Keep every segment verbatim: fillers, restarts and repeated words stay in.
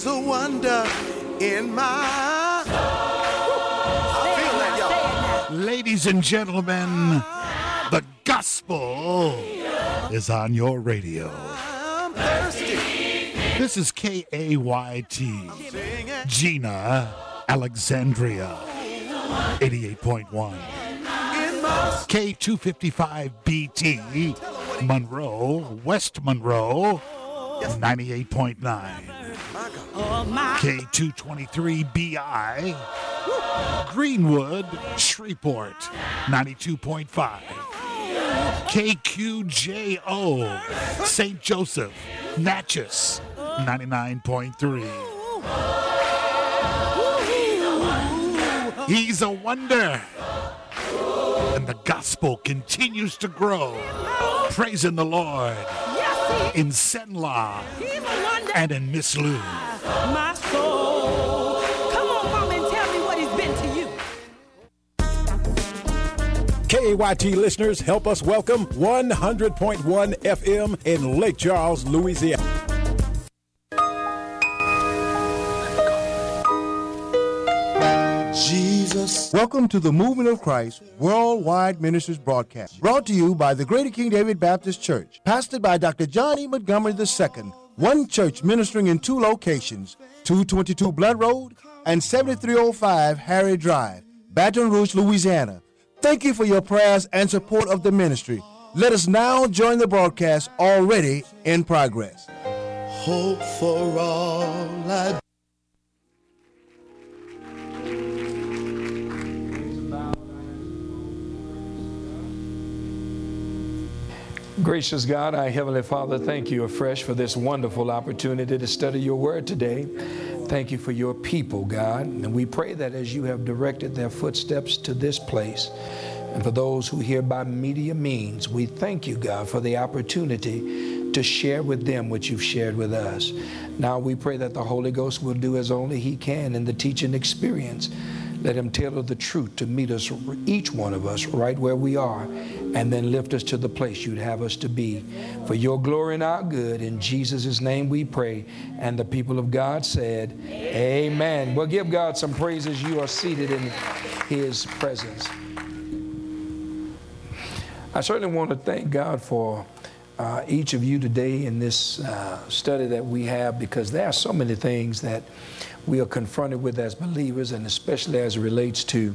He's a wonder in my soul. I feel that, y'all. Ladies and gentlemen, the gospel is on your radio. I'm thirsty. This is K A Y T, Gina, Alexandria, eighty-eight point one. K two fifty-five B T, Monroe, West Monroe, ninety-eight point nine. K two twenty-three B I, Greenwood, Shreveport, ninety-two point five. K Q J O, Saint Joseph, Natchez, ninety-nine point three. He's a wonder. And the gospel continues to grow. Praising the Lord in Senla and in Miss Lou. My soul. Come on, Mama, and tell me what he's been to you. K A Y T listeners, help us welcome one hundred point one F M in Lake Charles, Louisiana. Jesus. Welcome to the Movement of Christ Worldwide Ministries broadcast, brought to you by the Greater King David Baptist Church, pastored by Doctor John E. Montgomery the Second, one church ministering in two locations, two twenty-two Blood Road and seventy-three oh five Harry Drive, Baton Rouge, Louisiana. Thank you for your prayers and support of the ministry. Let us now join the broadcast already in progress. Hope for all I Gracious God, our Heavenly Father, thank you afresh for this wonderful opportunity to study your word today. Thank you for your people, God. And we pray that as you have directed their footsteps to this place, and for those who hear by media means, we thank you, God, for the opportunity to share with them what you've shared with us. Now we pray that the Holy Ghost will do as only he can in the teaching experience. Let him tailor the truth to meet us, each one of us, right where we are, and then lift us to the place you'd have us to be. For your glory and our good, in Jesus' name we pray. And the people of God said, amen. Amen. Well, give God some praise as you are seated in his presence. I certainly want to thank God for uh, each of you today in this uh, study that we have, because there are so many things that we are confronted with as believers, and especially as it relates to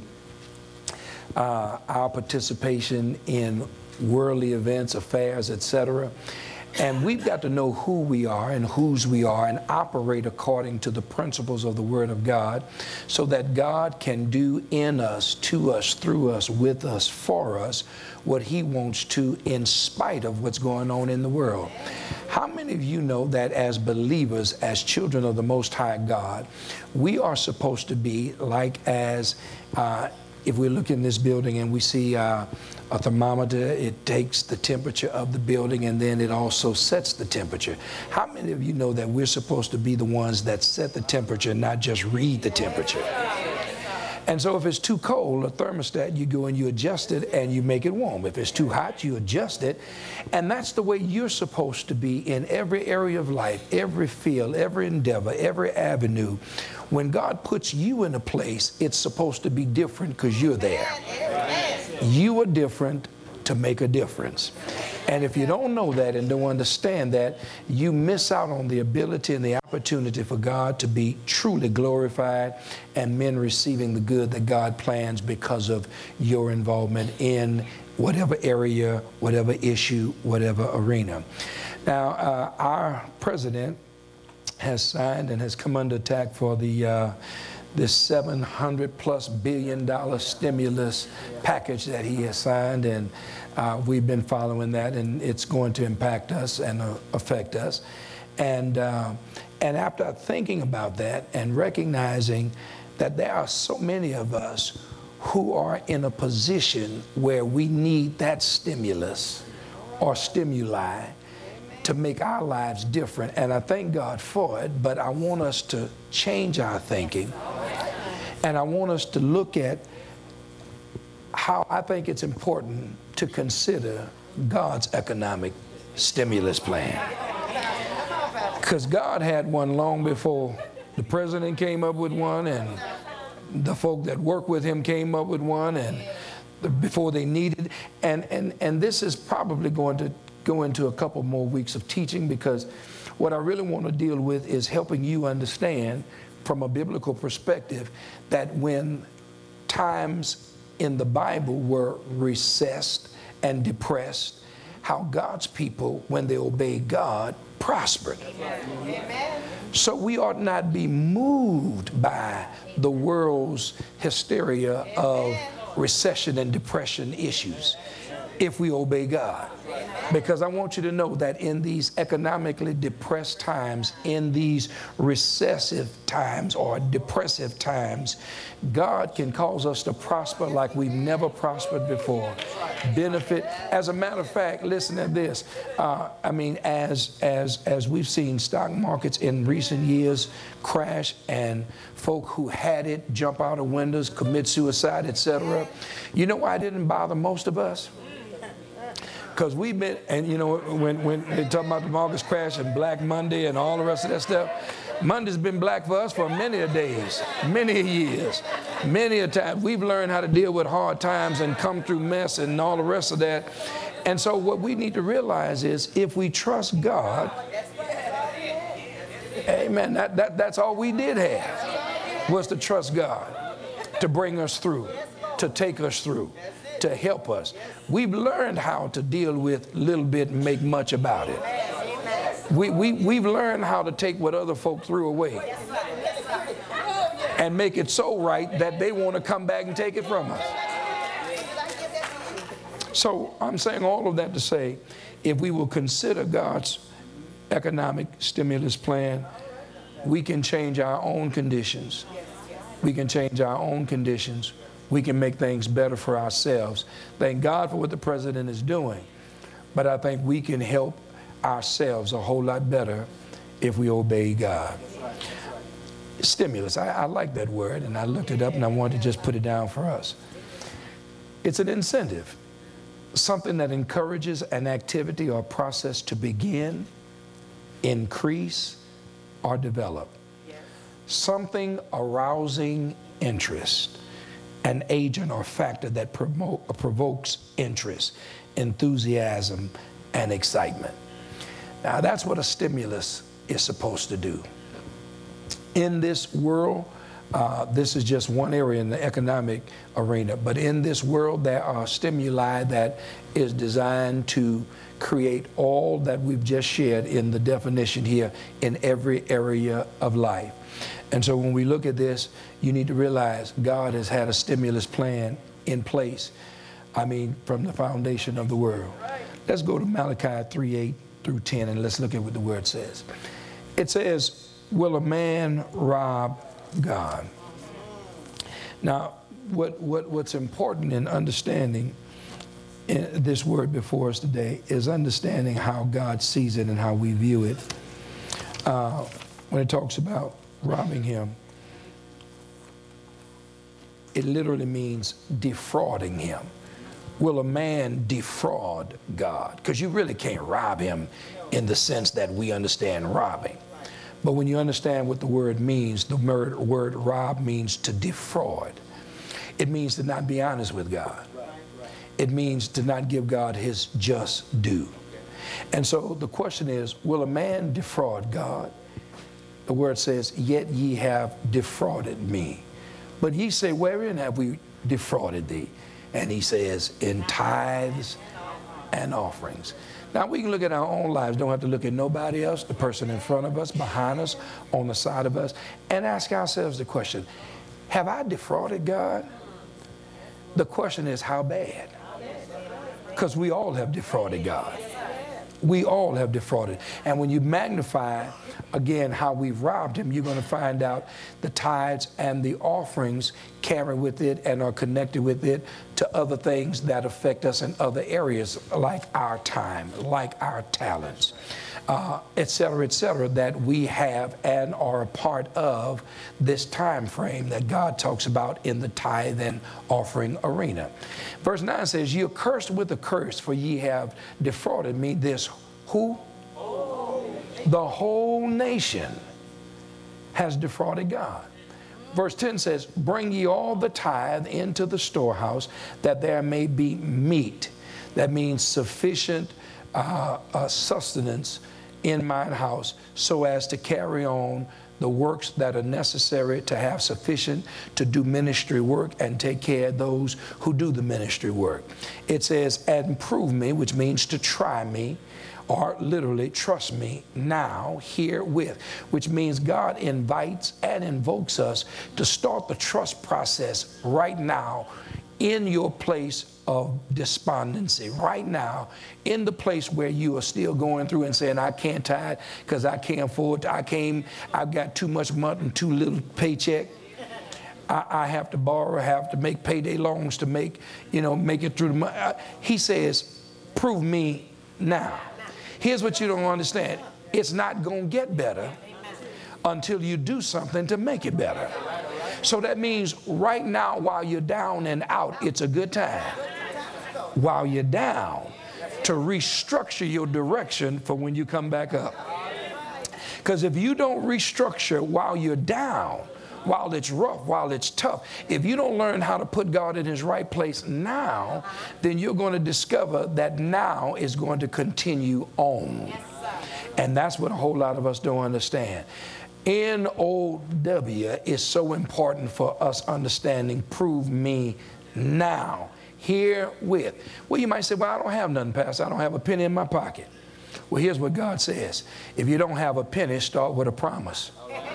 uh, our participation in worldly events, affairs, et cetera. And we've got to know who we are and whose we are and operate according to the principles of the Word of God, so that God can do in us, to us, through us, with us, for us, what he wants to, in spite of what's going on in the world. How many of you know that as believers, as children of the Most High God, we are supposed to be like as, uh, if we look in this building and we see uh, a thermometer, it takes the temperature of the building and then it also sets the temperature. How many of you know that we're supposed to be the ones that set the temperature, not just read the temperature? And so if it's too cold, a thermostat, you go and you adjust it and you make it warm. If it's too hot, you adjust it. And that's the way you're supposed to be in every area of life, every field, every endeavor, every avenue. When God puts you in a place, it's supposed to be different because you're there. You are different to make a difference. And if you don't know that and don't understand that, you miss out on the ability and the opportunity for God to be truly glorified and men receiving the good that God plans because of your involvement in whatever area, whatever issue, whatever arena. Now, uh, our president has signed and has come under attack for the uh, this seven hundred plus billion dollar stimulus package that he has signed, and uh, we've been following that, and it's going to impact us and uh, affect us. And uh, and after thinking about that and recognizing that there are so many of us who are in a position where we need that stimulus or stimuli to make our lives different, and I thank God for it, but I want us to change our thinking, and I want us to look at how I think it's important to consider God's economic stimulus plan. Because God had one long before The president came up with one, and the folk that work with him came up with one, and the, before they needed. And, and, and this is probably going to go into a couple more weeks of teaching, because what I really want to deal with is helping you understand from a biblical perspective that when times in the Bible were recessed and depressed, how God's people, when they obeyed God, prospered. Amen. So we ought not be moved by the world's hysteria of recession and depression issues if we obey God. Because I want you to know that in these economically depressed times, in these recessive times or depressive times, God can cause us to prosper like we've never prospered before. Benefit. As a matter of fact, listen to this. Uh, I mean, as, as, as we've seen stock markets in recent years crash and folk who had it jump out of windows, commit suicide, et cetera. You know why it didn't bother most of us? Because we've been, and you know, when, when they talk about the markets crash and Black Monday and all the rest of that stuff, Monday's been black for us for many a days, many a years, many a time. We've learned how to deal with hard times and come through mess and all the rest of that. And so what we need to realize is if we trust God, amen, that, that, that's all we did have was to trust God to bring us through, to take us through, to help us. We've learned how to deal with little bit and make much about it. We, we, we've learned how to take what other folk threw away and make it so right that they want to come back and take it from us. So I'm saying all of that to say, if we will consider God's economic stimulus plan, we can change our own conditions. We can change our own conditions. We can make things better for ourselves. Thank God for what the president is doing. But I think we can help ourselves a whole lot better if we obey God. Stimulus, I, I like that word, and I looked it up and I wanted to just put it down for us. It's an incentive, something that encourages an activity or process to begin, increase, or develop. Something arousing interest. An agent or factor that promote, provokes interest, enthusiasm, and excitement. Now, that's what a stimulus is supposed to do. In this world, uh, this is just one area in the economic arena, but in this world, there are stimuli that is designed to create all that we've just shared in the definition here in every area of life. And so when we look at this, you need to realize God has had a stimulus plan in place, I mean, from the foundation of the world. Let's go to Malachi three, eight through ten, and let's look at what the word says. It says, will a man rob God? Now, what, what, what's important in understanding in this word before us today is understanding how God sees it and how we view it. Uh, when it talks about robbing him, it literally means defrauding him. Will a man defraud God? Because you really can't rob him in the sense that we understand robbing. But when you understand what the word means, the word, word rob means to defraud. It means to not be honest with God. It means to not give God his just due. And so the question is, will a man defraud God? The word says, yet ye have defrauded me. But ye say, wherein have we defrauded thee? And he says, in tithes and offerings. Now we can look at our own lives, don't have to look at nobody else, the person in front of us, behind us, on the side of us, and ask ourselves the question, have I defrauded God? The question is, how bad? Because we all have defrauded God. We all have defrauded. And when you magnify, again, how we've robbed him, you're going to find out the tithes and the offerings carry with it and are connected with it to other things that affect us in other areas, like our time, like our talents, uh, et cetera, et cetera, that we have and are a part of this time frame that God talks about in the tithe and offering arena. Verse nine says, "Ye are cursed with a curse, for ye have defrauded me." This who? The whole nation has defrauded God. Verse ten says, bring ye all the tithe into the storehouse, that there may be meat. That means sufficient uh, uh, sustenance in mine house, so as to carry on the works that are necessary to have sufficient to do ministry work and take care of those who do the ministry work. It says, and prove me, which means to try me, or literally trust me now, herewith, which means God invites and invokes us to start the trust process right now in your place of despondency, right now in the place where you are still going through and saying, I can't tithe because I can't afford to, I came, I've got too much money and too little paycheck. I, I have to borrow, I have to make payday loans to make, you know, make it through the month. He says, prove me now. Here's what you don't understand. It's not going to get better until you do something to make it better. So that means right now, while you're down and out, it's a good time. While you're down, to restructure your direction for when you come back up. Because if you don't restructure while you're down, while it's rough, while it's tough, if you don't learn how to put God in his right place now, then you're going to discover that now is going to continue on. And that's what a whole lot of us don't understand. N O W is so important for us understanding, prove me now, herewith. Well, you might say, well, I don't have nothing, Pastor. I don't have a penny in my pocket. Well, here's what God says. If you don't have a penny, start with a promise.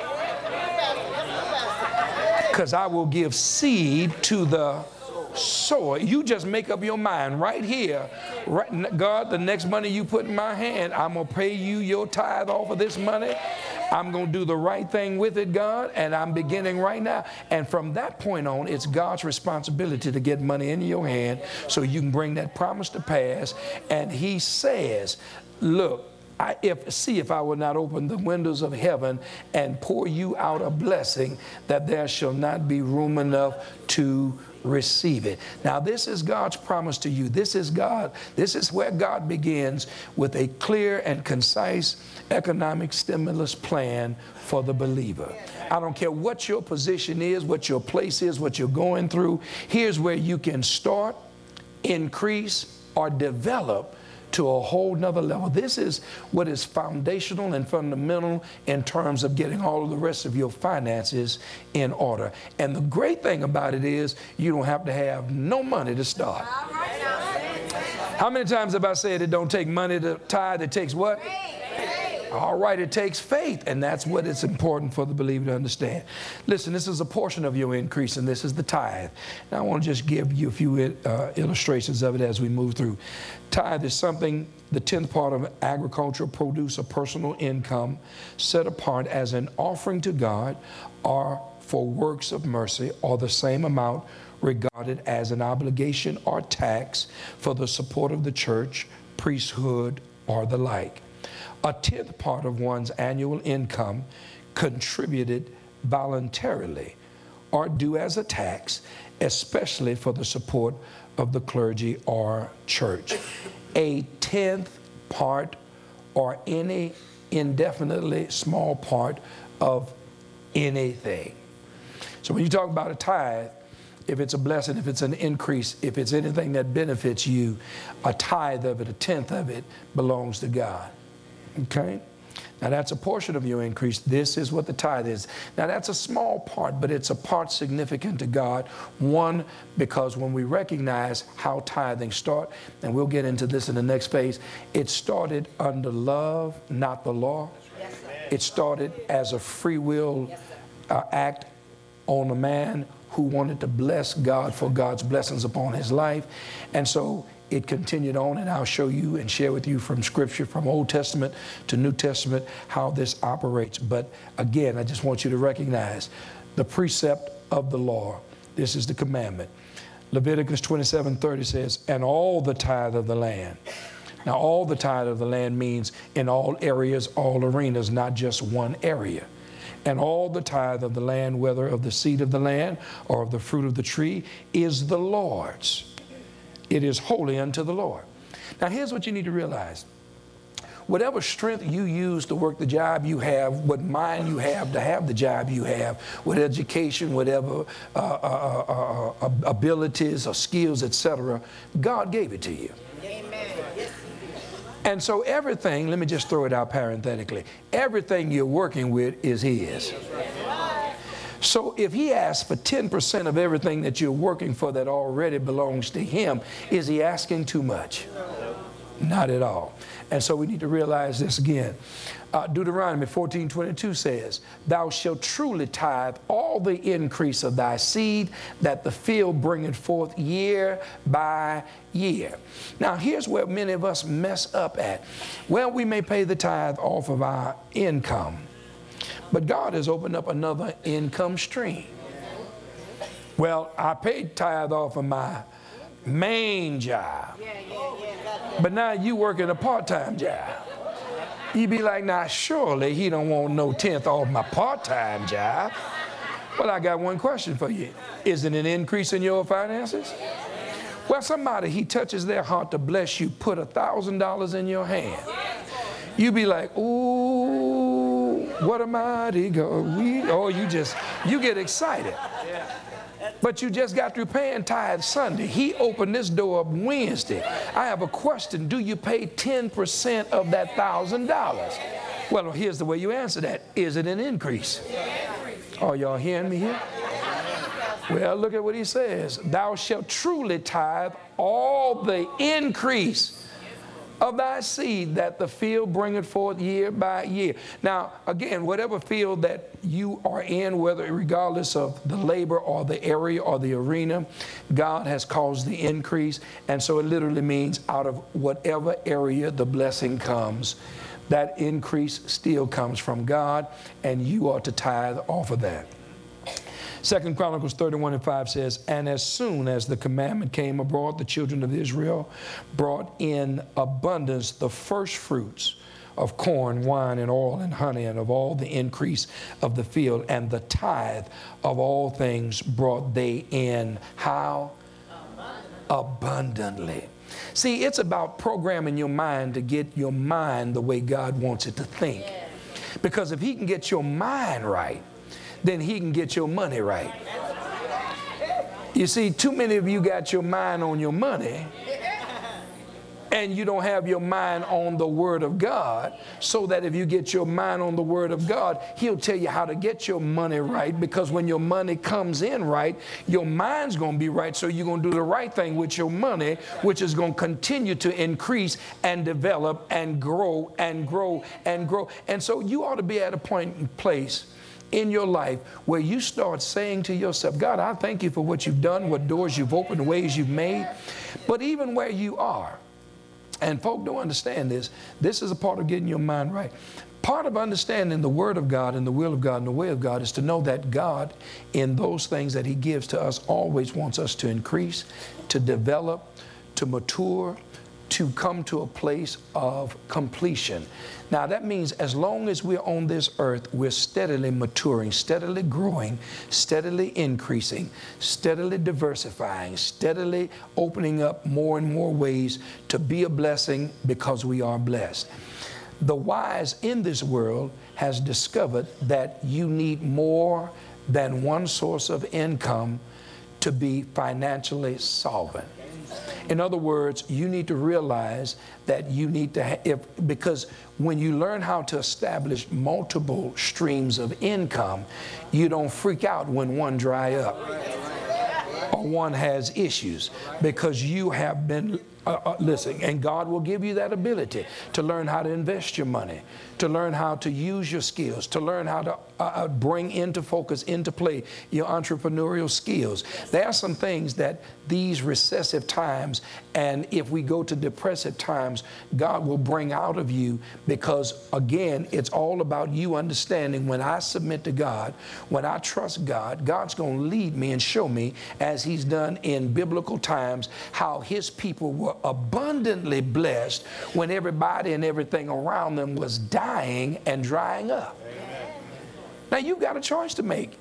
Because I will give seed to the sower. You just make up your mind right here. Right, God, the next money you put in my hand, I'm going to pay you your tithe off of this money. I'm going to do the right thing with it, God, and I'm beginning right now. And from that point on, it's God's responsibility to get money into your hand so you can bring that promise to pass. And he says, look, I, if, see if I will not open the windows of heaven and pour you out a blessing, that there shall not be room enough to receive it. Now, this is God's promise to you. This is God. This is where God begins with a clear and concise economic stimulus plan for the believer. I don't care what your position is, what your place is, what you're going through. Here's where you can start, increase, or develop to a whole nother level. This is what is foundational and fundamental in terms of getting all of the rest of your finances in order. And the great thing about it is you don't have to have no money to start. How many times have I said it don't take money to tithe? It takes what? All right, it takes faith, and that's what it's important for the believer to understand. Listen, this is a portion of your increase, and this is the tithe. Now, I want to just give you a few uh, illustrations of it as we move through. Tithe is something, the tenth part of agricultural produce or personal income, set apart as an offering to God or for works of mercy, or the same amount regarded as an obligation or tax for the support of the church, priesthood, or the like. A tenth part of one's annual income contributed voluntarily or due as a tax, especially for the support of the clergy or church. A tenth part or any indefinitely small part of anything. So when you talk about a tithe, if it's a blessing, if it's an increase, if it's anything that benefits you, a tithe of it, a tenth of it belongs to God. Okay? Now that's a portion of your increase. This is what the tithe is. Now that's a small part, but it's a part significant to God. One, because when we recognize how tithing started, and we'll get into this in the next phase, it started under love, not the law. Yes, it started as a free will yes, uh, act on a man who wanted to bless God for God's blessings upon his life. And so it continued on, and I'll show you and share with you from Scripture, from Old Testament to New Testament, how this operates. But again, I just want you to recognize the precept of the law. This is the commandment. Leviticus twenty-seven thirty says, and all the tithe of the land. Now, all the tithe of the land means in all areas, all arenas, not just one area. And all the tithe of the land, whether of the seed of the land or of the fruit of the tree, is the Lord's. It is holy unto the Lord. Now, here's what you need to realize. whatever strength you use to work the job you have, what mind you have to have the job you have, what education, whatever uh, uh, uh, uh, abilities or skills, et cetera, God gave it to you. And so everything, let me just throw it out parenthetically, everything you're working with is His. So if He asks for ten percent of everything that you're working for that already belongs to Him, is He asking too much? Not at all. And so we need to realize this again. Uh, Deuteronomy fourteen twenty-two says, thou shalt truly tithe all the increase of thy seed, that the field bringeth forth year by year. Now here's where many of us mess up at. Well, we may pay the tithe off of our income, but God has opened up another income stream. Well, I paid tithe off of my main job, but now you work in a part-time job. You be like, now surely He don't want no tenth off my part-time job. Well, I got one question for you. Is it an increase in your finances? Well, somebody, He touches their heart to bless you, put a thousand dollars in your hand. You be like, ooh, what a mighty God. We, oh, you just, you get excited. But you just got through paying tithe Sunday. He opened this door up Wednesday. I have a question. Do you pay ten percent of that one thousand dollars? Well, here's the way you answer that. Is it an increase? Are y'all hearing me here? Well, look at what he says. Thou shalt truly tithe all the increase of thy seed, that the field bringeth forth year by year. Now, again, whatever field that you are in, whether regardless of the labor or the area or the arena, God has caused the increase. And so it literally means out of whatever area the blessing comes, that increase still comes from God, and you ought to tithe off of that. Second Chronicles thirty-one and five says, and as soon as the commandment came abroad, the children of Israel brought in abundance the first fruits of corn, wine, and oil, and honey, and of all the increase of the field, and the tithe of all things brought they in. How? Abundantly. See, it's about programming your mind to get your mind the way God wants it to think. Because if He can get your mind right, then He can get your money right. You see, too many of you got your mind on your money, and you don't have your mind on the Word of God, so that if you get your mind on the Word of God, He'll tell you how to get your money right, because when your money comes in right, your mind's going to be right, so you're going to do the right thing with your money, which is going to continue to increase and develop and grow and grow and grow. And so you ought to be at a point and place in your life where you start saying to yourself, God, I thank you for what you've done, what doors you've opened, ways you've made. But even where you are, and folk don't understand this, this is a part of getting your mind right. Part of understanding the Word of God and the will of God and the way of God is to know that God, in those things that He gives to us, always wants us to increase, to develop, to mature, to come to a place of completion. Now that means as long as we're on this earth, we're steadily maturing, steadily growing, steadily increasing, steadily diversifying, steadily opening up more and more ways to be a blessing, because we are blessed. The wise in this world has discovered that you need more than one source of income to be financially solvent. In other words, you need to realize that you need to, ha if, because when you learn how to establish multiple streams of income, you don't freak out when one dry up or one has issues, because you have been, uh, uh, listen, and God will give you that ability to learn how to invest your money, to learn how to use your skills, to learn how to uh, bring into focus, into play your entrepreneurial skills. There are some things that these recessive times, and if we go to depressive times, God will bring out of you, because again, it's all about you understanding, when I submit to God, when I trust God, God's going to lead me and show me, as He's done in biblical times, how His people were abundantly blessed when everybody and everything around them was dying and drying up. Now you've got a choice to make.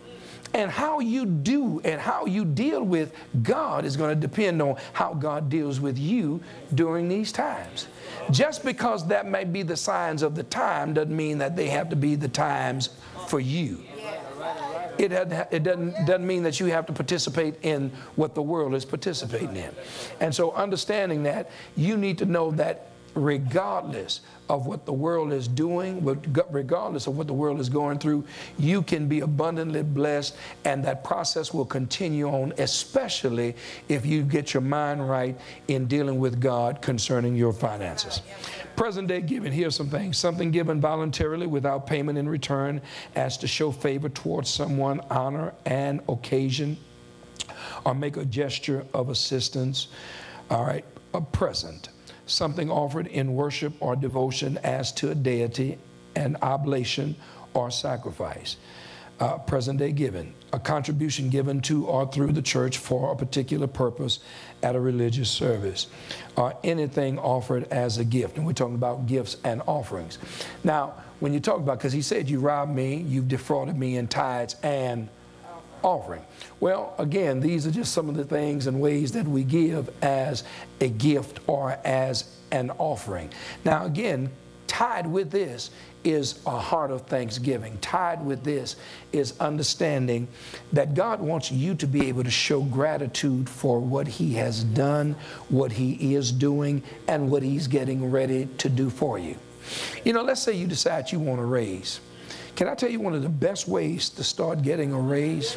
And how you do and how you deal with God is going to depend on how God deals with you during these times. Just because that may be the signs of the time doesn't mean that they have to be the times for you. It doesn't, it doesn't, doesn't mean that you have to participate in what the world is participating in. And so understanding that, you need to know that regardless of what the world is doing, regardless of what the world is going through, you can be abundantly blessed, and that process will continue on, especially if you get your mind right in dealing with God concerning your finances. Present day giving, here's some things. Something given voluntarily without payment in return as to show favor towards someone, honor an occasion, or make a gesture of assistance. All right, a present. Something offered in worship or devotion as to a deity, an oblation or sacrifice. Uh, present day giving, a contribution given to or through the church for a particular purpose at a religious service, or anything offered as a gift. And we're talking about gifts and offerings. Now, when you talk about, because he said, you robbed me, you've defrauded me in tithes and offering. Well, again, these are just some of the things and ways that we give as a gift or as an offering. Now, again, tied with this is a heart of thanksgiving. Tied with this is understanding that God wants you to be able to show gratitude for what he has done, what he is doing, and what he's getting ready to do for you. You know, let's say you decide you want a raise. Can I tell you one of the best ways to start getting a raise?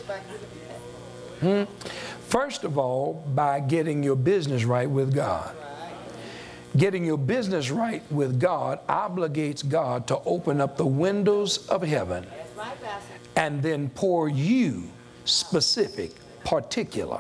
Hmm? First of all, by getting your business right with God. Getting your business right with God obligates God to open up the windows of heaven and then pour you specific, particular,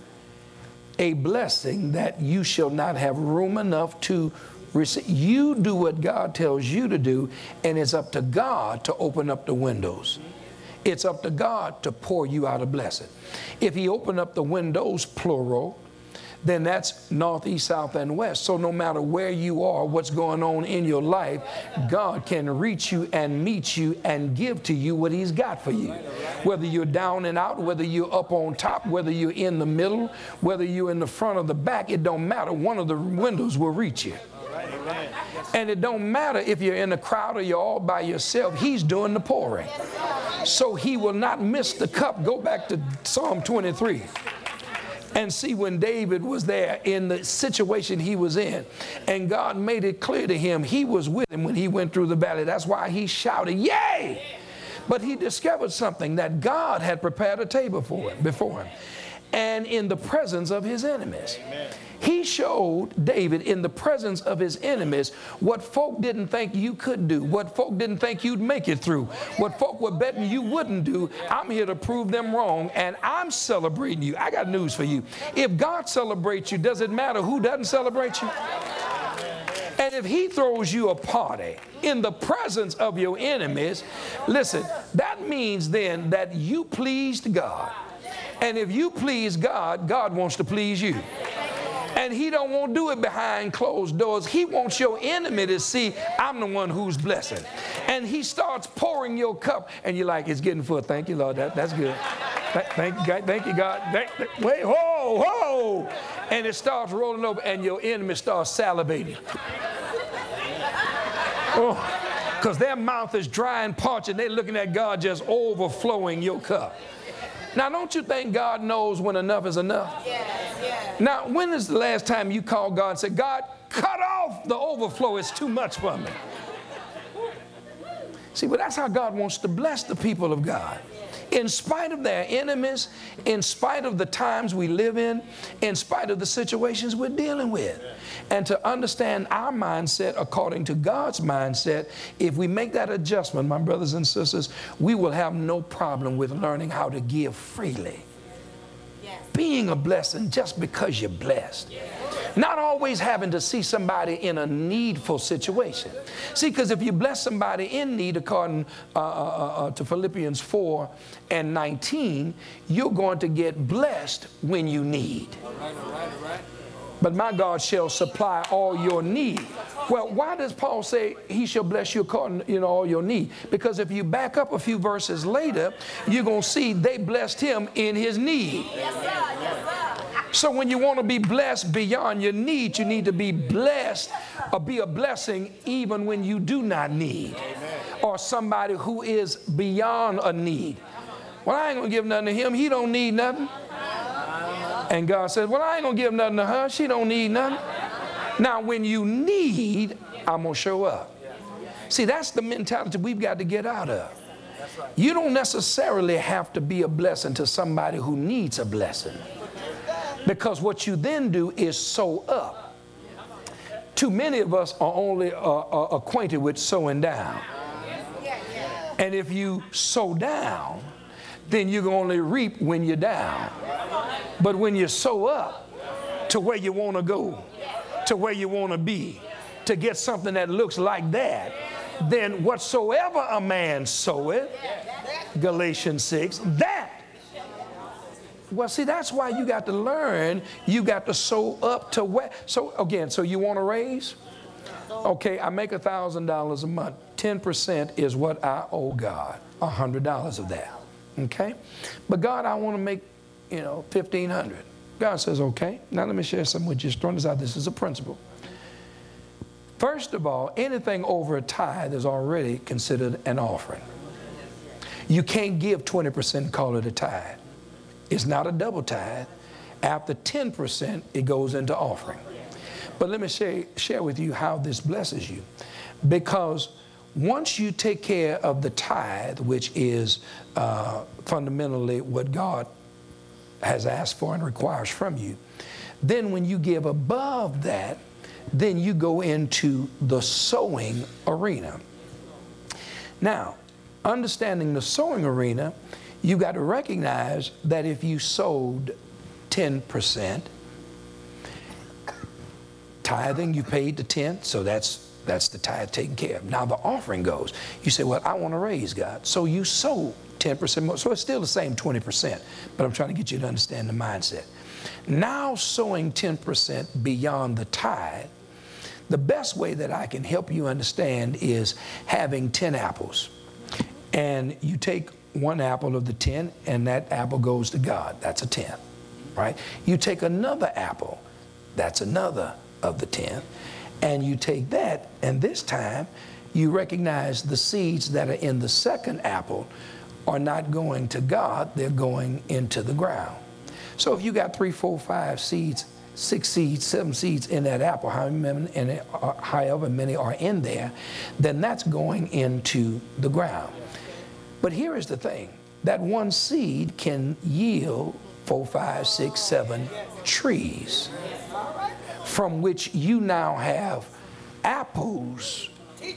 a blessing that you shall not have room enough to receive. You do what God tells you to do, and it's up to God to open up the windows. It's up to God to pour you out a blessing. If he opened up the windows, plural, then that's north, east, south, and west. So no matter where you are, what's going on in your life, God can reach you and meet you and give to you what he's got for you. Whether you're down and out, whether you're up on top, whether you're in the middle, whether you're in the front or the back, it don't matter. One of the windows will reach you. And it don't matter if you're in a crowd or you're all by yourself, he's doing the pouring. So he will not miss the cup. Go back to Psalm twenty-three. And see when David was there in the situation he was in, and God made it clear to him he was with him when he went through the valley. That's why he shouted, yay! But he discovered something, that God had prepared a table for him, before him, and in the presence of his enemies. Amen. He showed David in the presence of his enemies what folk didn't think you could do, what folk didn't think you'd make it through, what folk were betting you wouldn't do. I'm here to prove them wrong, and I'm celebrating you. I got news for you. If God celebrates you, does it matter who doesn't celebrate you? And if he throws you a party in the presence of your enemies, listen, that means then that you pleased God. And if you please God, God wants to please you. And he don't want to do it behind closed doors. He wants your enemy to see, I'm the one who's blessing. And he starts pouring your cup, and you're like, it's getting full. Thank you, Lord. That, that's good. Thank you, God. Thank you, God. Thank, wait, whoa, whoa. And it starts rolling over, and your enemy starts salivating. Oh, because their mouth is dry and parched, and they're looking at God just overflowing your cup. Now, don't you think God knows when enough is enough? Yes, yes. Now, when is the last time you called God and said, God, cut off the overflow, it's too much for me? See, but that's how God wants to bless the people of God. In spite of their enemies, in spite of the times we live in, in spite of the situations we're dealing with. And to understand our mindset according to God's mindset, if we make that adjustment, my brothers and sisters, we will have no problem with learning how to give freely. Yes. Being a blessing just because you're blessed. Yes. Not always having to see somebody in a needful situation. See, because if you bless somebody in need, according uh, uh, uh, to Philippians four and nineteen, you're going to get blessed when you need. All right, all right, all right. but my God shall supply all your need. Well, why does Paul say he shall bless you according to, you know, all your need? Because if you back up a few verses later, you're going to see they blessed him in his need. Yes, sir. Yes, sir. So when you want to be blessed beyond your need, you need to be blessed or be a blessing even when you do not need. Amen. Or somebody who is beyond a need. Well, I ain't going to give nothing to him. He don't need nothing. And God says, well, I ain't going to give nothing to her. She don't need nothing. Now, when you need, I'm going to show up. See, that's the mentality we've got to get out of. You don't necessarily have to be a blessing to somebody who needs a blessing. Because what you then do is sow up. Too many of us are only uh, uh, acquainted with sowing down. And if you sow down, then you can only reap when you're down. But when you sow up to where you want to go, to where you want to be, to get something that looks like that, then whatsoever a man soweth, Galatians six, that. Well, see, that's why you got to learn, you got to sow up to where. So again, so you want to raise? Okay, I make one thousand dollars a month. ten percent is what I owe God, one hundred dollars of that. Okay? But God, I want to make, you know, fifteen hundred dollars. God says, okay. Now let me share something with you. Just throwing this out. This is a principle. First of all, anything over a tithe is already considered an offering. You can't give twenty percent and call it a tithe. It's not a double tithe. After ten percent, it goes into offering. But let me share, share with you how this blesses you. Because once you take care of the tithe, which is uh, fundamentally what God has asked for and requires from you, then when you give above that, then you go into the sowing arena. Now, understanding the sowing arena, you got to recognize that if you sowed ten percent, tithing, you paid the tenth, so that's that's the tithe taken care of. Now the offering goes. You say, well, I want to raise God. So you sow ten percent more. So it's still the same twenty percent, but I'm trying to get you to understand the mindset. Now sowing ten percent beyond the tithe, the best way that I can help you understand is having ten apples. And you take one apple of the ten, and that apple goes to God. That's a tenth, right? You take another apple, that's another of the ten, and you take that, and this time you recognize the seeds that are in the second apple are not going to God, they're going into the ground. So if you got three, four, five seeds, six seeds, seven seeds in that apple, however many, and however many are in there, then that's going into the ground. But here is the thing, that one seed can yield four, five, six, seven trees, from which you now have apples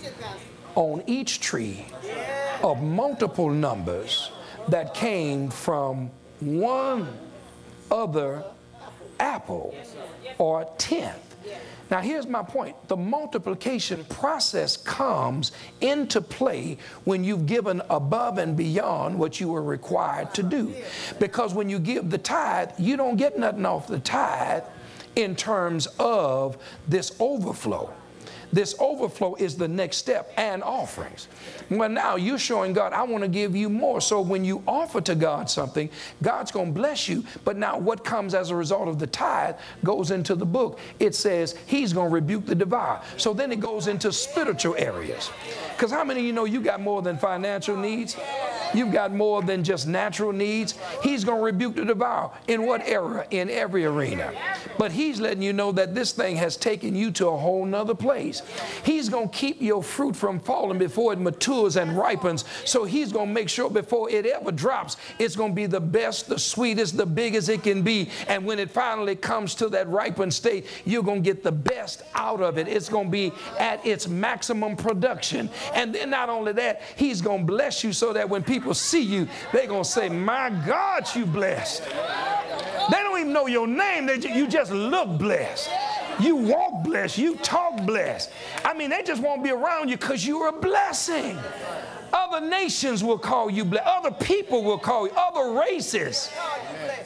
on each tree of multiple numbers that came from one other apple or tenth. Now here's my point. The multiplication process comes into play when you've given above and beyond what you were required to do. Because when you give the tithe, you don't get nothing off the tithe in terms of this overflow. This overflow is the next step, and offerings. Well, now you're showing God, I want to give you more. So when you offer to God something, God's going to bless you. But now what comes as a result of the tithe goes into the book. It says he's going to rebuke the devourer. So then it goes into spiritual areas. Because how many of you know you got more than financial needs? You've got more than just natural needs. He's going to rebuke the devourer. In what area? In every arena. But he's letting you know that this thing has taken you to a whole nother place. He's going to keep your fruit from falling before it matures and ripens. So he's going to make sure before it ever drops, it's going to be the best, the sweetest, the biggest it can be. And when it finally comes to that ripened state, you're going to get the best out of it. It's going to be at its maximum production. And then not only that, he's going to bless you so that when people see you, they're going to say, my God, you blessed. They don't even know your name. They, you just look blessed. You walk blessed. You talk blessed. I mean, they just won't be around you because you're a blessing. Other nations will call you blessed. Other people will call you. Other races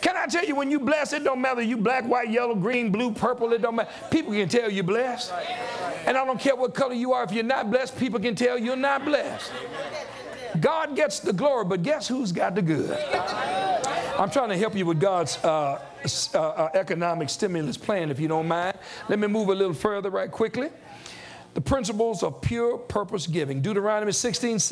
Can I tell you, when you bless, it don't matter you black, white, yellow, green, blue, purple, it don't matter. People can tell you're blessed. And I don't care what color you are. If you're not blessed, people can tell you're not blessed. God gets the glory, but guess who's got the good? I'm trying to help you with God's uh, uh, uh, economic stimulus plan, if you don't mind. Let me move a little further right quickly. The principles of pure purpose giving. Deuteronomy sixteen